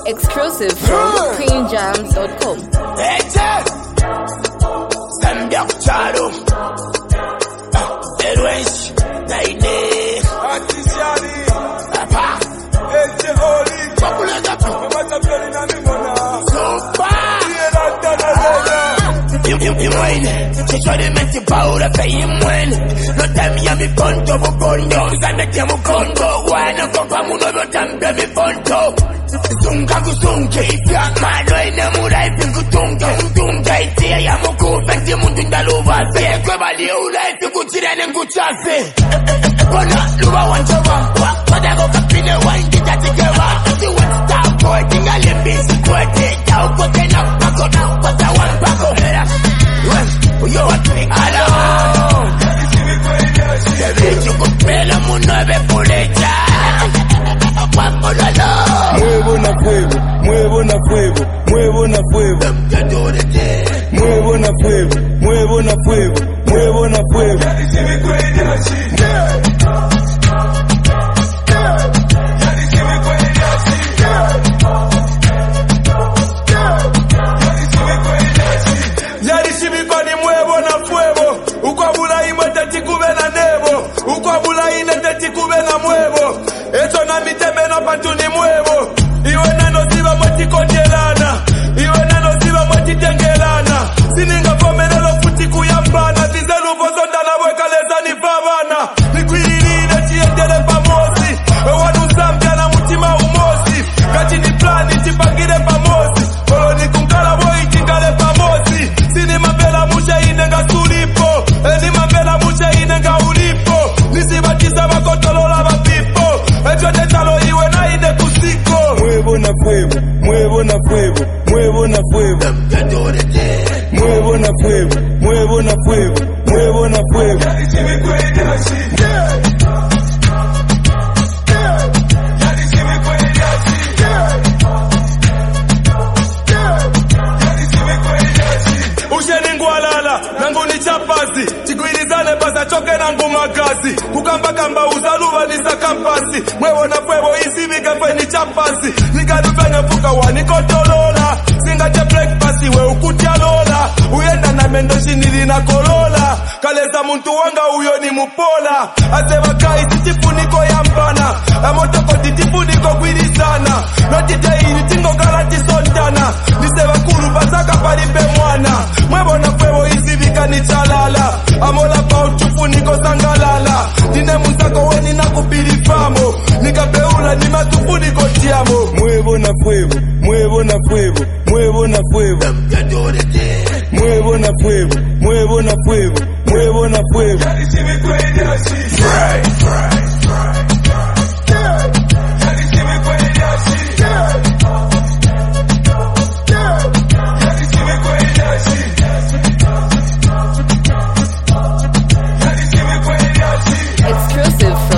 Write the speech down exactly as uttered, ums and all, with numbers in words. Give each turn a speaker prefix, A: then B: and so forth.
A: Exclusive from queen jams dot com.
B: Stand up, Charo. Elwes, Naine.
C: Atishari.
B: Papa.
C: Eche Oli.
B: Popula Gapu.
C: Mata Pelina Nimona.
B: Sopa.
C: You,
B: you, you win. She try to make you power pay him win. No time ya mi ponto mo kondo. Zane kia mo kondo. Wana kopa muno no tambe mi ponto. Zunga kuzunga ifya. Mano ina murai pingu tunga. Tunga itia ya moku. Fenti mundu ndaluva se. Kweba li ulai fiku chire nengu chase. Kona luwa wancha wampa. Koda go kapine wangi tatikewa. Si what's that boy. Tinga limbisi kwete. Tau kote na pako. Kota wampako. Yo ati ala Debe chukupela munueve pulecha Guapolala
C: muevo na fuego, muevo na fuego, muevo na fuego Muevo na fuego, muevo na fuego, muevo na fuego Esto na mi teme no pantu ni muevo. Iwe nano siva mwati konjelana. Iwe nano siva mwati tengelana. Sininga fomene lo futi kuyambana. Zizelu pozonda na weka leza ni favana. Nikuirina chiendele pamosi. Wanu zambia na mutima umosi. Kati ni plani chipangire pamosi. Olo ni kunkala boi chingale pamosi. Sini mambela musha inenga sulipo. Eni mambela musha inenga ulipo. Nisibatiza wakotolola wapipo. Echo de chalo iwe na ine kusiko. Muevo na fuego, muevo na fuego, muevo na fuego. Muevo na fuego, muevo na fuego, muevo na fuego. Usheni ngwalala, nangu ni chapazi. Chikuirizane basa choke nangu magazi. Kukamba kamba uzaluwa nisa kampasi. Mwevo na fwevo isi vikefe ni chapazi. Nikarufenge fuka wanikotolola. Singa che breakfast we ukutia lola. Uyenda na mendoshi nilina kolola. Kaleza muntu wanga uyo ni mupola. Asewa kai sitifuniko ya mpana. Amotoko titifuniko kwirizana. Notite hili tingo galati sontana. Nisewa kuru basaka paripe mwana. Mwevo na fwevo isi vika ni chalala. Amola pa uchufuniko sangalala. Nine musako weni na kupiri famo. Nikapeula ni matufuniko tiamo. Muevo na fuego, muevo na fuego, muevo na fuego. Muevo na fuego, muevo na fuego, muevo na fuego.
B: Fry, fry, fry.
A: Exclusive from